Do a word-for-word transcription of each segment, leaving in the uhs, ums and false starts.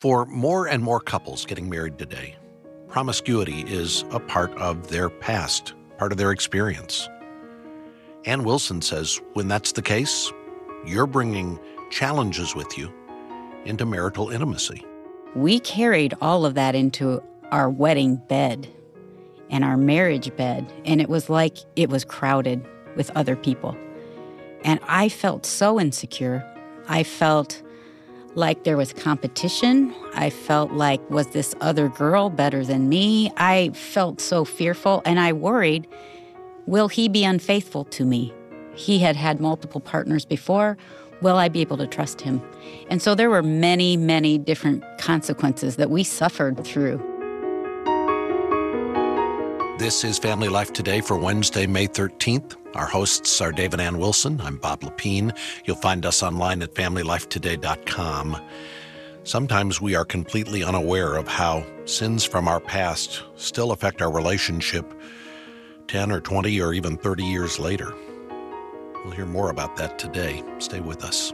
For more and more couples getting married today, promiscuity is a part of their past, part of their experience. Ann Wilson says when that's the case, you're bringing challenges with you into marital intimacy. We carried all of that into our wedding bed and our marriage bed, and it was like it was crowded with other people. And I felt so insecure. I felt like there was competition. I felt like, was this other girl better than me? I felt so fearful, and I worried, will he be unfaithful to me? He had had multiple partners before. Will I be able to trust him? And so there were many, many different consequences that we suffered through. This is Family Life Today for Wednesday, May thirteenth. Our hosts are Dave and Ann Wilson. I'm Bob Lepine. You'll find us online at family life today dot com. Sometimes we are completely unaware of how sins from our past still affect our relationship ten or twenty or even thirty years later. We'll hear more about that today. Stay with us.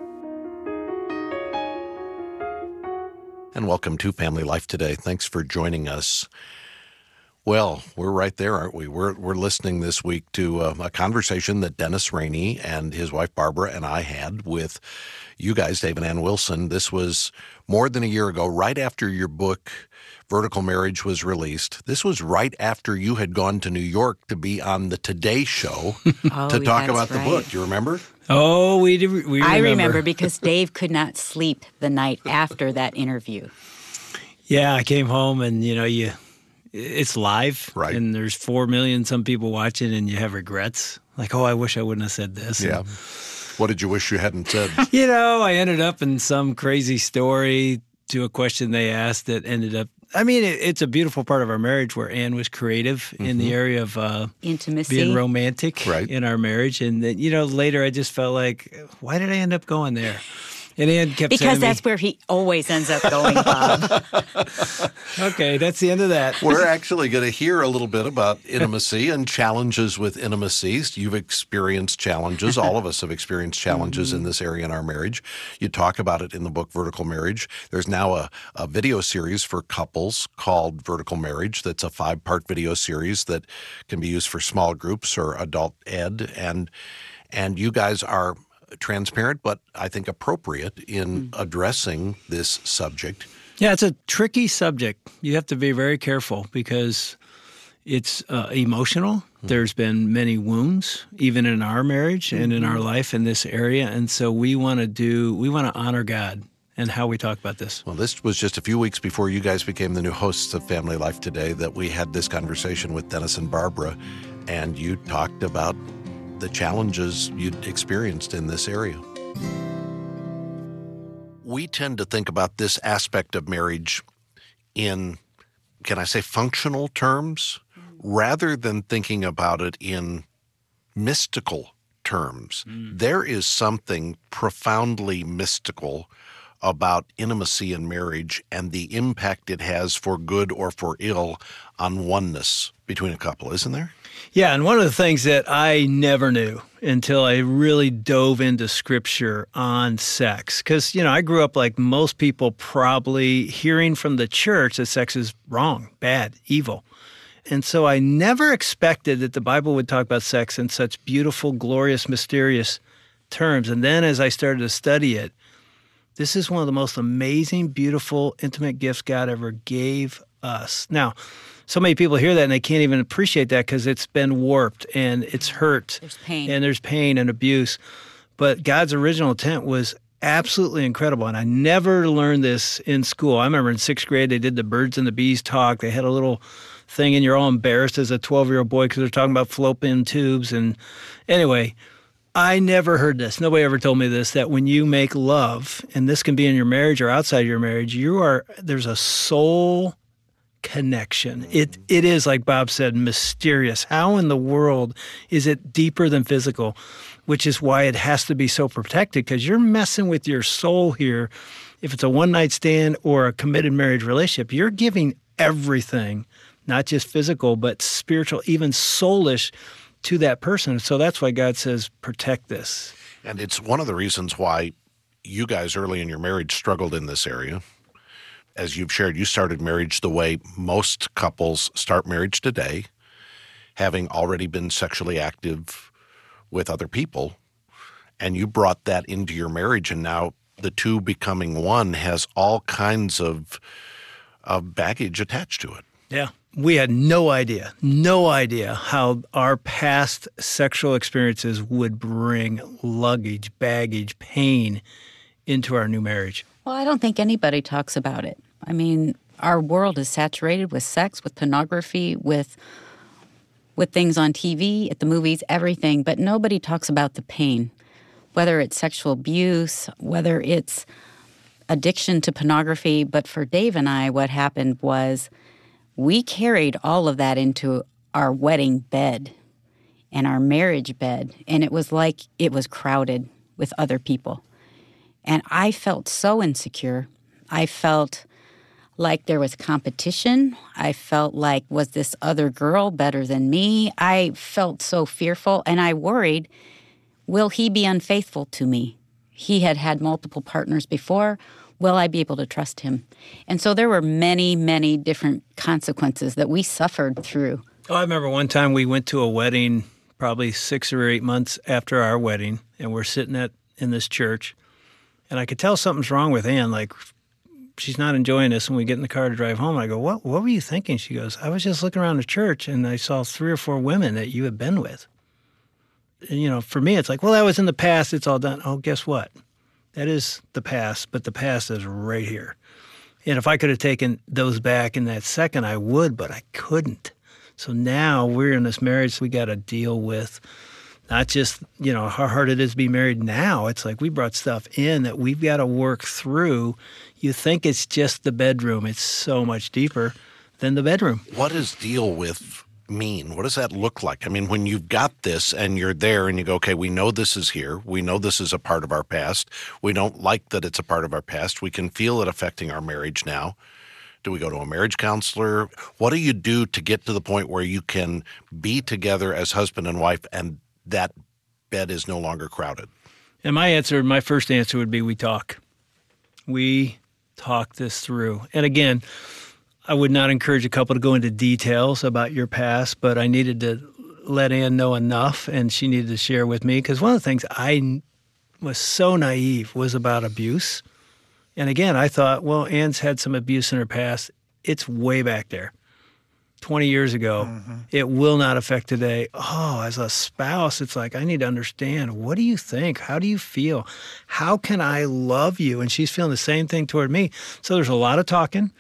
And welcome to Family Life Today. Thanks for joining us. Well, we're right there, aren't we? We're we're listening this week to uh, a conversation that Dennis Rainey and his wife Barbara and I had with you guys, Dave and Ann Wilson. This was more than a year ago, right after your book, Vertical Marriage, was released. This was right after you had gone to New York to be on the Today Show oh, to talk about right. the book. Do you remember? Oh, we, do, we remember. I remember because Dave could not sleep the night after that interview. Yeah, I came home and, you know, you... it's live, right? And there's four million some people watching, and you have regrets. Like, oh, I wish I wouldn't have said this. Yeah. And, what did you wish you hadn't said? You know, I ended up in some crazy story to a question they asked that ended up. I mean, it, it's a beautiful part of our marriage where Ann was creative mm-hmm. in the area of uh, intimacy, being romantic right. in our marriage, and then you know later I just felt like, why did I end up going there? And Ann kept because saying that's me, where he always ends up going, Bob. Okay, that's the end of that. We're actually going to hear a little bit about intimacy and challenges with intimacy. You've experienced challenges. All of us have experienced challenges mm-hmm. in this area in our marriage. You talk about it in the book Vertical Marriage. There's now a, a video series for couples called Vertical Marriage. That's a five-part video series that can be used for small groups or adult ed. And, and you guys are transparent, but I think appropriate in addressing this subject. Yeah, it's a tricky subject. You have to be very careful because it's uh, emotional. Mm-hmm. There's been many wounds, even in our marriage mm-hmm. and in our life in this area. And so we want to do, we want to honor God and how we talk about this. Well, this was just a few weeks before you guys became the new hosts of Family Life Today that we had this conversation with Dennis and Barbara, and you talked about the challenges you'd experienced in this area. We tend to think about this aspect of marriage in, can I say, functional terms, rather than thinking about it in mystical terms. Mm. There is something profoundly mystical about intimacy in marriage and the impact it has for good or for ill on oneness between a couple, isn't there? Yeah, and one of the things that I never knew until I really dove into Scripture on sex, because, you know, I grew up like most people probably hearing from the church that sex is wrong, bad, evil. And so I never expected that the Bible would talk about sex in such beautiful, glorious, mysterious terms. And then as I started to study it, this is one of the most amazing, beautiful, intimate gifts God ever gave us. Now, so many people hear that and they can't even appreciate that because it's been warped and it's hurt. There's pain. And there's pain and abuse. But God's original intent was absolutely incredible. And I never learned this in school. I remember in sixth grade, they did the birds and the bees talk. They had a little thing and you're all embarrassed as a twelve-year-old boy because they're talking about fallopian tubes. And anyway, I never heard this. Nobody ever told me this, that when you make love, and this can be in your marriage or outside your marriage, you are there's a soul connection. It it is, like Bob said, mysterious. How in the world is it deeper than physical? Which is why it has to be so protected, because you're messing with your soul here. If it's a one-night stand or a committed marriage relationship, you're giving everything, not just physical, but spiritual, even soulish, to that person. So that's why God says, protect this. And it's one of the reasons why you guys early in your marriage struggled in this area, as you've shared, you started marriage the way most couples start marriage today, having already been sexually active with other people, and you brought that into your marriage, and now the two becoming one has all kinds of, of baggage attached to it. Yeah. We had no idea, no idea how our past sexual experiences would bring luggage, baggage, pain into our new marriage. Well, I don't think anybody talks about it. I mean, our world is saturated with sex, with pornography, with with things on T V, at the movies, everything, but nobody talks about the pain, whether it's sexual abuse, whether it's addiction to pornography. But for Dave and I, what happened was we carried all of that into our wedding bed and our marriage bed, and it was like it was crowded with other people. And I felt so insecure. I felt like there was competition. I felt like, was this other girl better than me? I felt so fearful, and I worried, will he be unfaithful to me? He had had multiple partners before. Will I be able to trust him? And so there were many, many different consequences that we suffered through. Oh, I remember one time we went to a wedding probably six or eight months after our wedding, and we're sitting at in this church, and I could tell something's wrong with Ann, like she's not enjoying this, and we get in the car to drive home. And I go, what, what were you thinking? She goes, I was just looking around the church, and I saw three or four women that you had been with. And, you know, for me, it's like, well, that was in the past. It's all done. Oh, guess what? That is the past, but the past is right here. And if I could have taken those back in that second, I would, but I couldn't. So now we're in this marriage, we got to deal with not just, you know, how hard it is to be married now. It's like we brought stuff in that we've got to work through. You think it's just the bedroom. It's so much deeper than the bedroom. What does deal with mean? What does that look like? I mean, when you've got this and you're there and you go, okay, we know this is here. We know this is a part of our past. We don't like that it's a part of our past. We can feel it affecting our marriage now. Do we go to a marriage counselor? What do you do to get to the point where you can be together as husband and wife and that bed is no longer crowded? And my answer, my first answer would be we talk. We talk this through. And again, I would not encourage a couple to go into details about your past, but I needed to let Ann know enough, and she needed to share with me. Because one of the things I was so naive was about abuse. And again, I thought, well, Ann's had some abuse in her past. It's way back there. twenty years ago. Mm-hmm. It will not affect today. Oh, as a spouse, it's like, I need to understand, what do you think? How do you feel? How can I love you? And she's feeling the same thing toward me. So there's a lot of talking.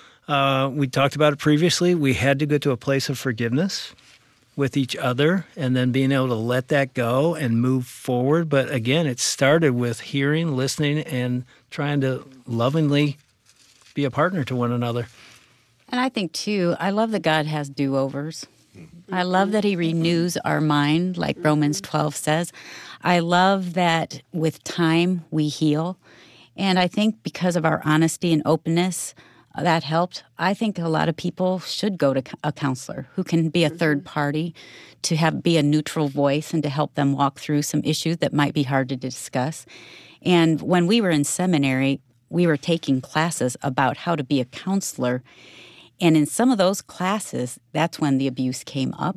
Uh, we talked about it previously. We had to go to a place of forgiveness with each other and then being able to let that go and move forward. But again, it started with hearing, listening, and trying to lovingly be a partner to one another. And I think, too, I love that God has do-overs. I love that he renews our mind, like Romans twelve says. I love that with time we heal. And I think because of our honesty and openness, that helped. I think a lot of people should go to a counselor who can be a third party to have be a neutral voice and to help them walk through some issues that might be hard to discuss. And when we were in seminary, we were taking classes about how to be a counselor. And in some of those classes, that's when the abuse came up,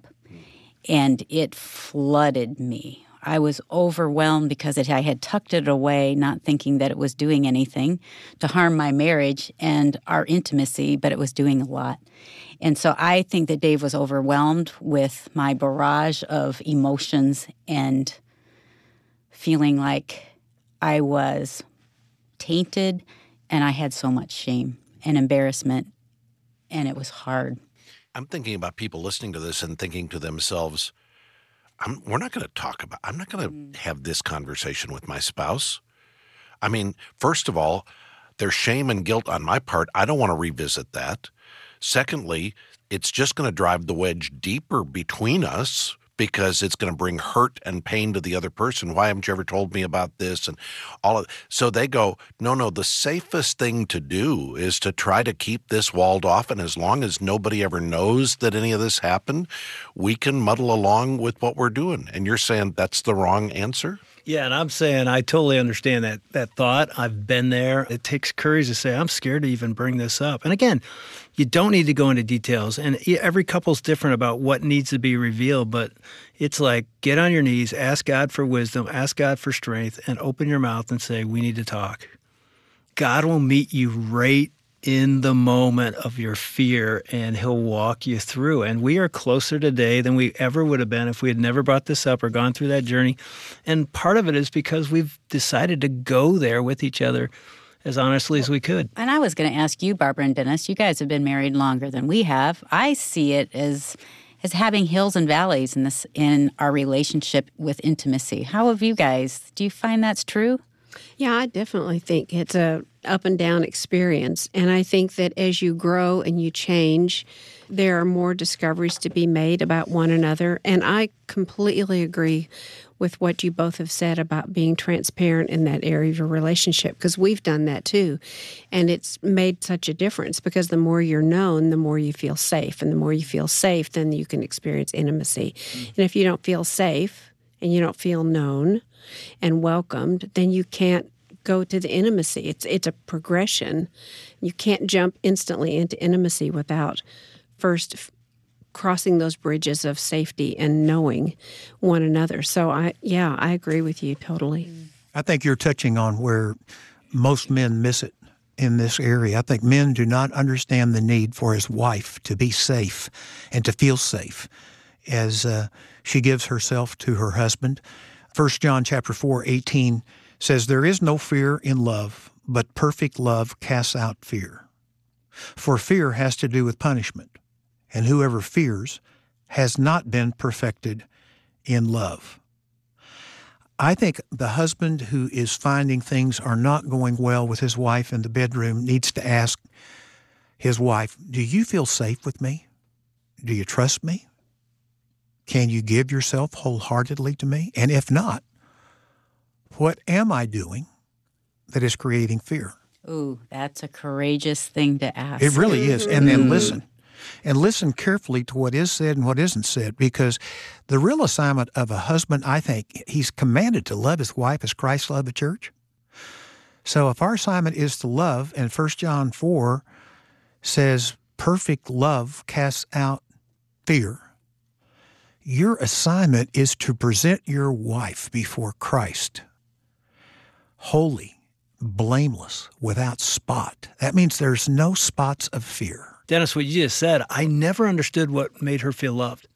and it flooded me. I was overwhelmed because it, I had tucked it away, not thinking that it was doing anything to harm my marriage and our intimacy, but it was doing a lot. And so I think that Dave was overwhelmed with my barrage of emotions and feeling like I was tainted, and I had so much shame and embarrassment. And it was hard. I'm thinking about people listening to this and thinking to themselves, I'm, we're not going to talk about, I'm not going to mm. have this conversation with my spouse. I mean, first of all, there's shame and guilt on my part. I don't want to revisit that. Secondly, it's just going to drive the wedge deeper between us because it's going to bring hurt and pain to the other person. Why haven't you ever told me about this? And all of so they go, no, no, the safest thing to do is to try to keep this walled off. And as long as nobody ever knows that any of this happened, we can muddle along with what we're doing. And you're saying that's the wrong answer? Yeah, and I'm saying I totally understand that that thought. I've been there. It takes courage to say, I'm scared to even bring this up. And again, you don't need to go into details. And every couple's different about what needs to be revealed. But it's like, get on your knees, ask God for wisdom, ask God for strength, and open your mouth and say, we need to talk. God will meet you right in the moment of your fear, and he'll walk you through. And we are closer today than we ever would have been if we had never brought this up or gone through that journey. And part of it is because we've decided to go there with each other as honestly as we could. And I was going to ask you, Barbara and Dennis, you guys have been married longer than we have. I see it as as having hills and valleys in this in our relationship with intimacy. How have you guys? Do you find that's true? Yeah, I definitely think it's a up and down experience. And I think that as you grow and you change, there are more discoveries to be made about one another. And I completely agree with what you both have said about being transparent in that area of your relationship, because we've done that too. And it's made such a difference, because the more you're known, the more you feel safe. And the more you feel safe, then you can experience intimacy. Mm-hmm. And if you don't feel safe and you don't feel known and welcomed, then you can't go to the intimacy. It's it's a progression. You can't jump instantly into intimacy without first f- crossing those bridges of safety and knowing one another. So I yeah, I agree with you totally. I think you're touching on where most men miss it in this area. I think men do not understand the need for his wife to be safe and to feel safe as uh, she gives herself to her husband. First John chapter four, eighteen says, there is no fear in love, but perfect love casts out fear. For fear has to do with punishment, and whoever fears has not been perfected in love. I think the husband who is finding things are not going well with his wife in the bedroom needs to ask his wife, do you feel safe with me? Do you trust me? Can you give yourself wholeheartedly to me? And if not, what am I doing that is creating fear? Ooh, that's a courageous thing to ask. It really is. And then listen. And listen carefully to what is said and what isn't said, because the real assignment of a husband, I think, he's commanded to love his wife as Christ loved the church. So if our assignment is to love, and First John four says perfect love casts out fear, your assignment is to present your wife before Christ holy, blameless, without spot. That means there's no spots of fear. Dennis, what you just said, I never understood what made her feel loved.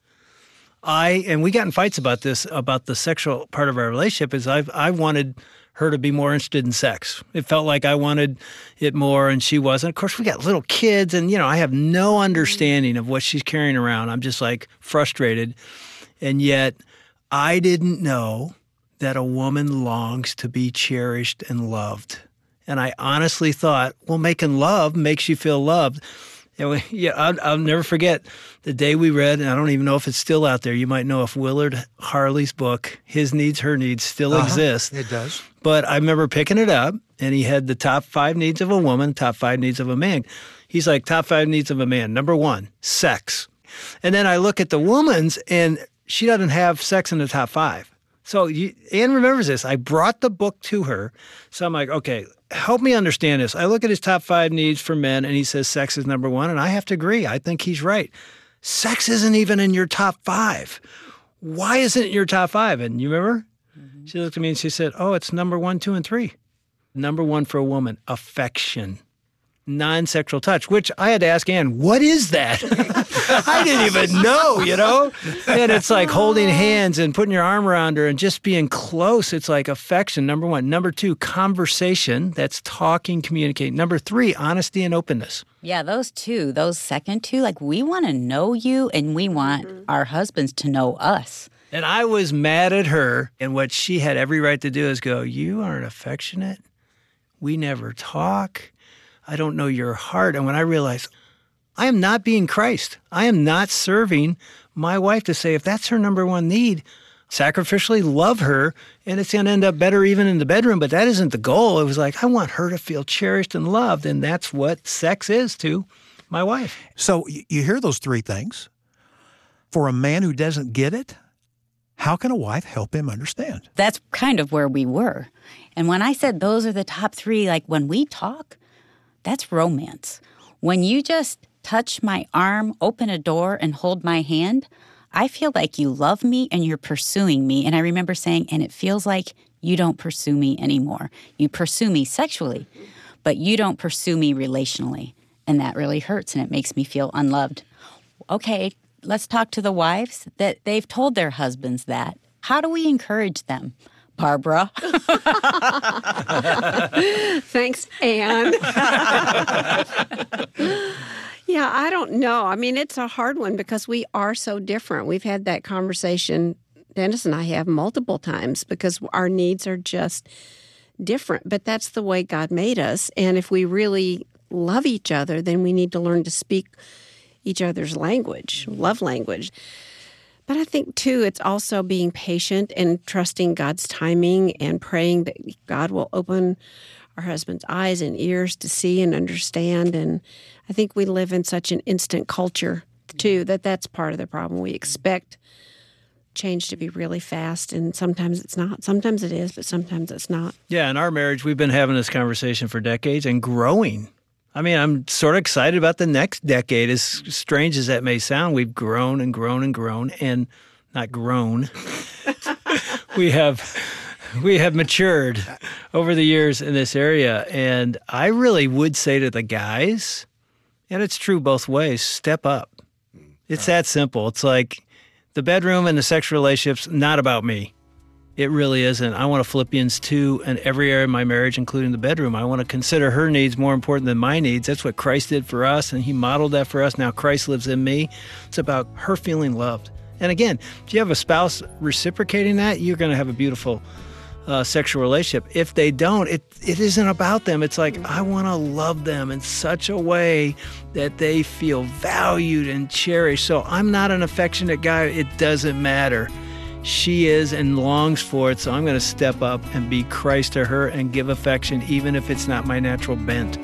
I and we got in fights about this, about the sexual part of our relationship, is I've I wanted her to be more interested in sex. It felt like I wanted it more and she wasn't. Of course, we got little kids and, you know, I have no understanding of what she's carrying around. I'm just like frustrated. And yet I didn't know that a woman longs to be cherished and loved. And I honestly thought, well, making love makes you feel loved. And we, yeah, I'll, I'll never forget the day we read, and I don't even know if it's still out there. You might know if Willard Harley's book, His Needs, Her Needs, still uh-huh. exists. It does. But I remember picking it up, and he had the top five needs of a woman, top five needs of a man. He's like, top five needs of a man. Number one, sex. And then I look at the woman's, and she doesn't have sex in the top five. So you, Ann remembers this. I brought the book to her. So I'm like, okay, help me understand this. I look at his top five needs for men, and he says sex is number one, and I have to agree. I think he's right. Sex isn't even in your top five. Why isn't it your top five? And you remember? Mm-hmm. She looked at me and she said, oh, it's number one, two, and three. Number one for a woman, affection. Non-sexual touch, which I had to ask Ann, what is that? I didn't even know, you know? And it's like holding hands and putting your arm around her and just being close. It's like affection, number one. Number two, conversation. That's talking, communicating. Number three, honesty and openness. Yeah, those two, those second two, like we want to know you and we want mm-hmm. our husbands to know us. And I was mad at her, and what she had every right to do is go, you aren't affectionate. We never talk. I don't know your heart. And when I realized I am not being Christ, I am not serving my wife to say, if that's her number one need, sacrificially love her, and it's going to end up better even in the bedroom. But that isn't the goal. It was like, I want her to feel cherished and loved. And that's what sex is to my wife. So you hear those three things. For a man who doesn't get it, how can a wife help him understand? That's kind of where we were. And when I said those are the top three, like when we talk, that's romance. When you just touch my arm, open a door, and hold my hand, I feel like you love me and you're pursuing me. And I remember saying, and it feels like you don't pursue me anymore. You pursue me sexually, but you don't pursue me relationally. And that really hurts and it makes me feel unloved. Okay, let's talk to the wives that they've told their husbands that. How do we encourage them? Barbara. Thanks, Anne. Yeah, I don't know. I mean, it's a hard one because we are so different. We've had that conversation, Dennis and I have multiple times, because our needs are just different. But that's the way God made us. And if we really love each other, then we need to learn to speak each other's language, love language. But I think, too, it's also being patient and trusting God's timing and praying that God will open our husband's eyes and ears to see and understand. And I think we live in such an instant culture, too, that that's part of the problem. We expect change to be really fast, and sometimes it's not. Sometimes it is, but sometimes it's not. Yeah, in our marriage, we've been having this conversation for decades and growing. I mean, I'm sort of excited about the next decade. As strange as that may sound, we've grown and grown and grown and not grown. we have we have matured over the years in this area. And I really would say to the guys, and it's true both ways, step up. It's that simple. It's like the bedroom and the sexual relationships, not about me. It really isn't. I want a Philippians two in every area of my marriage, including the bedroom. I want to consider her needs more important than my needs. That's what Christ did for us, and he modeled that for us. Now Christ lives in me. It's about her feeling loved. And again, if you have a spouse reciprocating that, you're going to have a beautiful uh, sexual relationship. If they don't, it it isn't about them. It's like, I want to love them in such a way that they feel valued and cherished. So I'm not an affectionate guy. It doesn't matter. She is and longs for it, so I'm going to step up and be Christ to her and give affection, even if it's not my natural bent.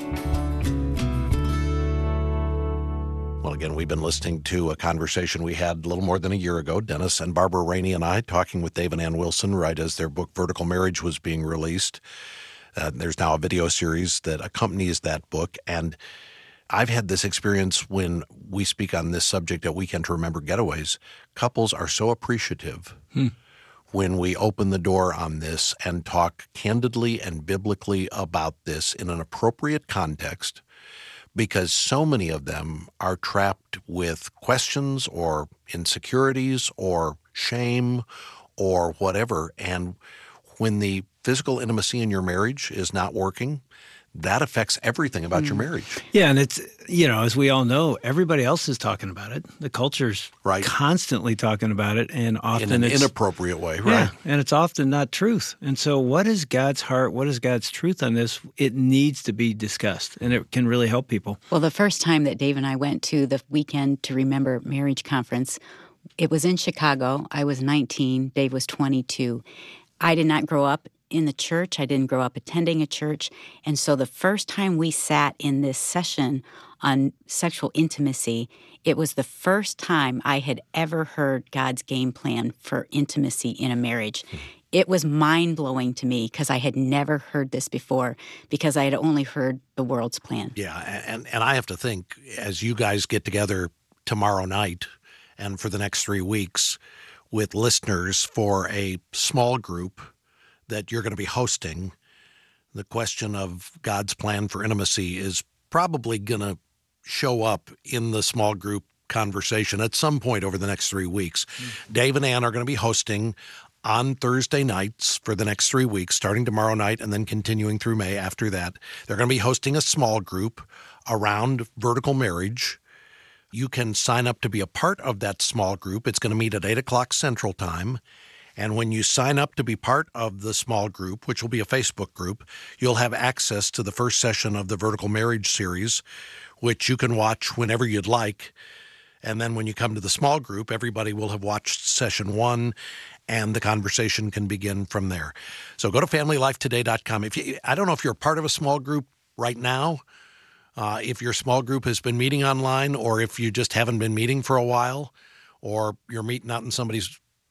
Well, again, we've been listening to a conversation we had a little more than a year ago, Dennis and Barbara Rainey and I, talking with Dave and Ann Wilson right as their book Vertical Marriage was being released. Uh, there's now a video series that accompanies that book, and I've had this experience when we speak on this subject at Weekend to Remember Getaways. Couples are so appreciative hmm. when we open the door on this and talk candidly and biblically about this in an appropriate context, because so many of them are trapped with questions or insecurities or shame or whatever. And when the physical intimacy in your marriage is not working, that affects everything about mm. your marriage. Yeah, and it's, you know, as we all know, everybody else is talking about it. The culture's right. constantly talking about it, and often in an it's inappropriate way, right? Yeah, and it's often not truth. And so what is God's heart? What is God's truth on this? It needs to be discussed, and it can really help people. Well, the first time that Dave and I went to the Weekend to Remember Marriage Conference, it was in Chicago. I was nineteen. Dave was twenty-two. I did not grow up in the church. I didn't grow up attending a church. And so the first time we sat in this session on sexual intimacy, it was the first time I had ever heard God's game plan for intimacy in a marriage. It was mind-blowing to me because I had never heard this before, because I had only heard the world's plan. Yeah, and, and I have to think, as you guys get together tomorrow night and for the next three weeks with listeners for a small group that you're going to be hosting, the question of God's plan for intimacy is probably going to show up in the small group conversation at some point over the next three weeks. Mm-hmm. Dave and Ann are going to be hosting on Thursday nights for the next three weeks, starting tomorrow night and then continuing through May after that. They're going to be hosting a small group around vertical marriage. You can sign up to be a part of that small group. It's going to meet at eight o'clock Central Time. And when you sign up to be part of the small group, which will be a Facebook group, you'll have access to the first session of the Vertical Marriage series, which you can watch whenever you'd like. And then when you come to the small group, everybody will have watched session one, and the conversation can begin from there. So go to family life today dot com. If you, I don't know if you're part of a small group right now, uh, if your small group has been meeting online, or if you just haven't been meeting for a while, or you're meeting out in somebody's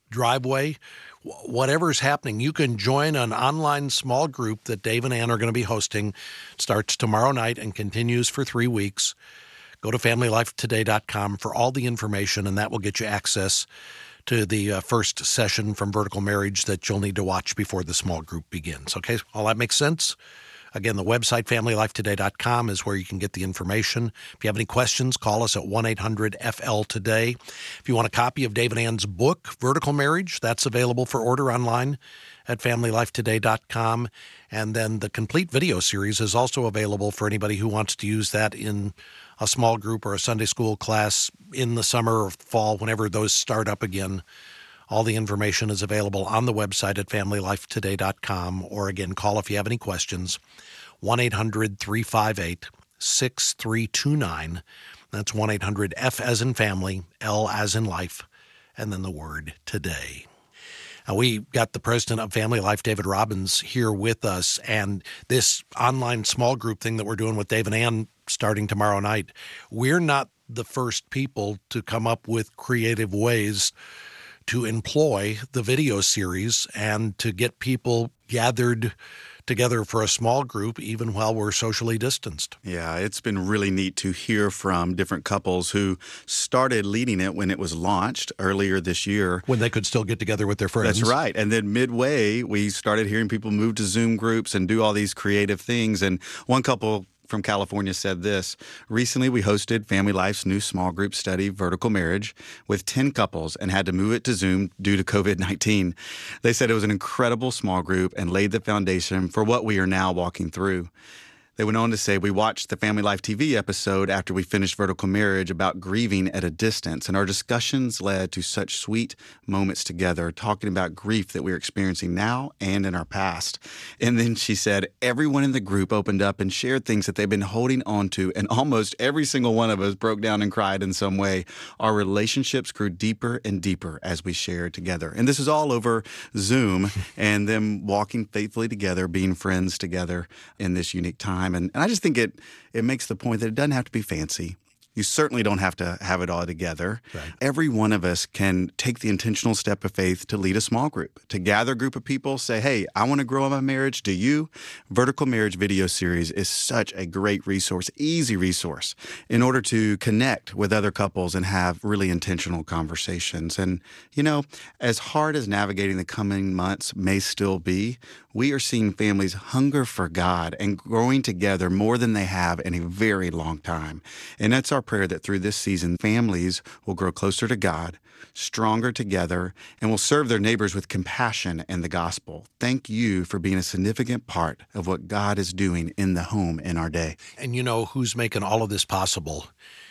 driveway, whatever's happening, you can join an online small group that Dave and Ann are going to be hosting. It starts tomorrow night and continues for three weeks. Go to family life today dot com for all the information, and that will get you access to the uh, first session from Vertical Marriage that you'll need to watch before the small group begins. Okay, all that makes sense? Again, the website family life today dot com is where you can get the information. If you have any questions, call us at one eight hundred F L today. If you want a copy of Dave and Ann's book, Vertical Marriage, that's available for order online at family life today dot com. And then the complete video series is also available for anybody who wants to use that in a small group or a Sunday school class in the summer or fall, whenever those start up again. All the information is available on the website at family life today dot com, or again, call if you have any questions, one eight hundred three five eight six three two nine. That's one eight hundred F as in family, L as in life, and then the word today. Now, we got the president of Family Life, David Robbins, here with us, and this online small group thing that we're doing with Dave and Ann starting tomorrow night, we're not the first people to come up with creative ways to employ the video series and to get people gathered together for a small group, even while we're socially distanced. Yeah, it's been really neat to hear from different couples who started leading it when it was launched earlier this year. When they could still get together with their friends. That's right. And then midway, we started hearing people move to Zoom groups and do all these creative things. And one couple from California said this: recently we hosted Family Life's new small group study, Vertical Marriage, with ten couples and had to move it to Zoom due to covid nineteen. They said it was an incredible small group and laid the foundation for what we are now walking through. They went on to say, we watched the Family Life T V episode after we finished Vertical Marriage about grieving at a distance, and our discussions led to such sweet moments together, talking about grief that we're experiencing now and in our past. And then she said, everyone in the group opened up and shared things that they've been holding on to, and almost every single one of us broke down and cried in some way. Our relationships grew deeper and deeper as we shared together. And this is all over Zoom and them walking faithfully together, being friends together in this unique time. And, and I just think it it makes the point that it doesn't have to be fancy. You certainly don't have to have it all together. Right. Every one of us can take the intentional step of faith to lead a small group, to gather a group of people, say, hey, I want to grow in my marriage. Do you? Vertical Marriage video series is such a great resource, easy resource, in order to connect with other couples and have really intentional conversations. And, you know, as hard as navigating the coming months may still be, we are seeing families hunger for God and growing together more than they have in a very long time. And that's our prayer, that through this season, families will grow closer to God, stronger together, and will serve their neighbors with compassion and the gospel. Thank you for being a significant part of what God is doing in the home in our day. And you know who's making all of this possible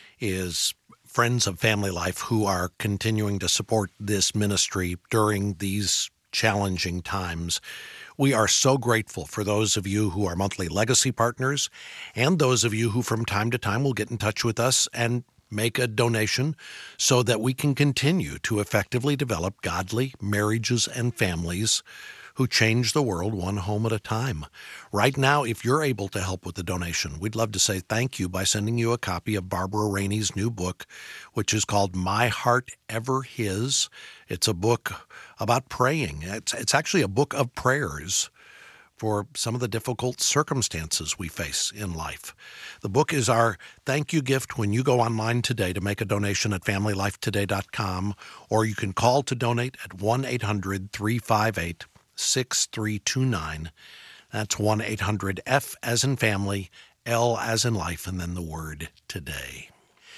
is friends of Family Life who are continuing to support this ministry during these challenging times. We are so grateful for those of you who are monthly legacy partners and those of you who from time to time will get in touch with us and make a donation so that we can continue to effectively develop godly marriages and families who change the world one home at a time. Right now, if you're able to help with the donation, we'd love to say thank you by sending you a copy of Barbara Rainey's new book, which is called My Heart Ever His. It's a book about praying. It's, it's actually a book of prayers for some of the difficult circumstances we face in life. The book is our thank you gift when you go online today to make a donation at family life today dot com, or you can call to donate at one eight hundred three five eight six three two nine. That's one eight hundred F as in family, L as in life, and then the word today.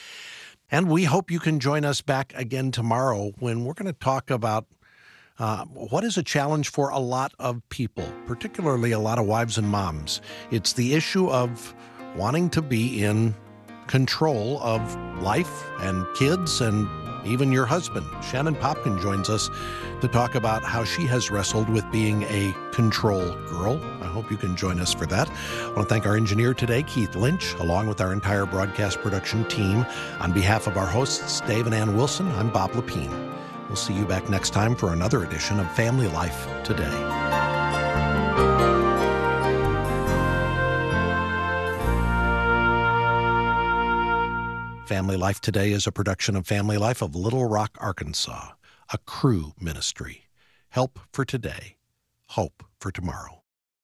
And we hope you can join us back again tomorrow when we're going to talk about Uh, what is a challenge for a lot of people, particularly a lot of wives and moms? It's the issue of wanting to be in control of life and kids and even your husband. Shannon Popkin joins us to talk about how she has wrestled with being a control girl. I hope you can join us for that. I want to thank our engineer today, Keith Lynch, along with our entire broadcast production team. On behalf of our hosts, Dave and Ann Wilson, I'm Bob Lepine. We'll see you back next time for another edition of Family Life Today. Family Life Today is a production of Family Life of Little Rock, Arkansas, a Cru ministry. Help for today, hope for tomorrow.